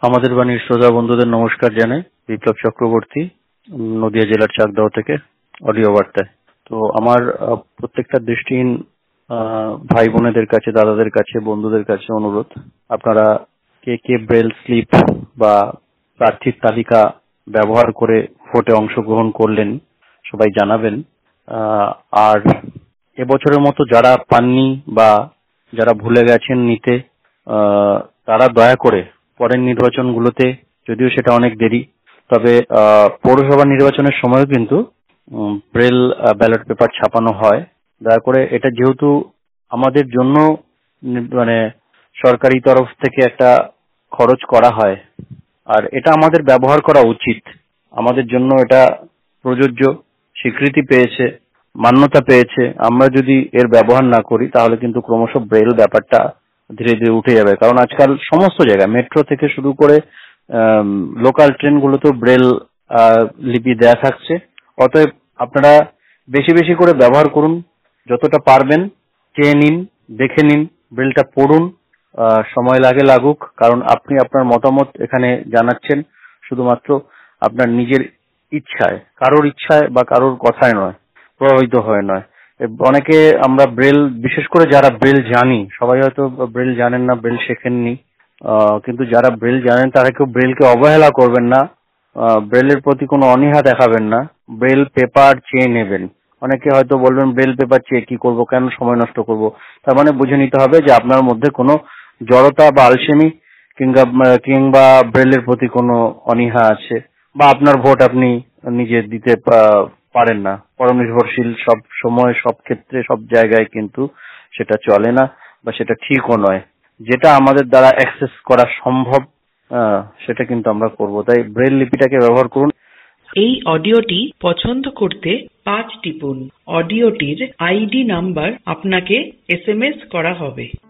আমাদের বাণীর শ্রোতা বন্ধুদের নমস্কার জানাই। বিপ্লব চক্রবর্তী, নদিয়া জেলার চাকদাহ থেকে অডিও বার্তায়। তো আমার প্রত্যেকটা দৃষ্টিহীন ভাই বোনেদের কাছে, দাদাদের কাছে, বন্ধুদের কাছে অনুরোধ, আপনারা কে কে ব্রেল স্লিপ বা প্রার্থীর তালিকা ব্যবহার করে ভোটে অংশগ্রহণ করলেন সবাই জানাবেন। আর এবছরের মতো যারা পাননি বা যারা ভুলে গেছেন নিতে, তারা দয়া করে পরের নির্বাচনগুলোতে, যদিও সেটা অনেক দেরি, তবে পৌরসভা নির্বাচনের সময়ও কিন্তু ব্রেল ব্যালট পেপার ছাপানো হয়। দয়া করে এটা, যেহেতু আমাদের জন্য মানে সরকারি তরফ থেকে একটা খরচ করা হয়, আর এটা আমাদের ব্যবহার করা উচিত। আমাদের জন্য এটা প্রযোজ্য, স্বীকৃতি পেয়েছে, মান্যতা পেয়েছে। আমরা যদি এর ব্যবহার না করি তাহলে কিন্তু ক্রমশ ব্রেল ব্যাপারটা ধীরে ধীরে উঠে যাবে। কারণ আজকাল সমস্ত জায়গায়, মেট্রো থেকে শুরু করে লোকাল ট্রেনগুলোতেও ব্রেল লিপি দেয়া থাকছে। অতএব আপনারা বেশি বেশি করে ব্যবহার করুন, যতটা পারবেন চেয়ে নিন, দেখে নিন, ব্রেলটা পড়ুন। সময় লাগুক, কারণ আপনি আপনার মতামত এখানে জানাচ্ছেন শুধুমাত্র আপনার নিজের ইচ্ছায়, কারোর ইচ্ছায় বা কারোর কথায় নয়, প্রভাবিত হয়ে নয়। অনেকে আমরা ব্রেল, বিশেষ করে যারা ব্রেল জানি, সবাই হয়তো ব্রেল জানেন না, ব্রেল শেখেননি, কিন্তু যারা ব্রেল জানেন তারা কেউ ব্রেলকে অবহেলা করবেন না, ব্রেলের প্রতি কোনো অনীহা দেখাবেন না। ব্রেল পেপার চেয়ে নেবেন। অনেকে হয়তো বলবেন ব্রেল পেপার চেয়ে কি করব, কেন সময় নষ্ট করব। তার মানে বুঝে নিতে হবে যে আপনার মধ্যে কোনো জড়তা বা আলসেমি কিংবা ব্রেলের প্রতি কোনো অনীহা আছে, বা আপনার ভোট আপনি নিজে দিতে পারেন না। পরনির্ভরশীল সব সময়, সব ক্ষেত্রে, সব জায়গায় কিন্তু সেটা চলে না, বা সেটা ঠিকও নয়। যেটা আমাদের দ্বারা অ্যাক্সেস করা সম্ভব সেটা কিন্তু আমরা করব। তাই ব্রেল লিপিটাকে ব্যবহার করুন। এই অডিওটি পছন্দ করতে 5 টিপুন। অডিওটির আইডি নাম্বার আপনাকে SMS করা হবে।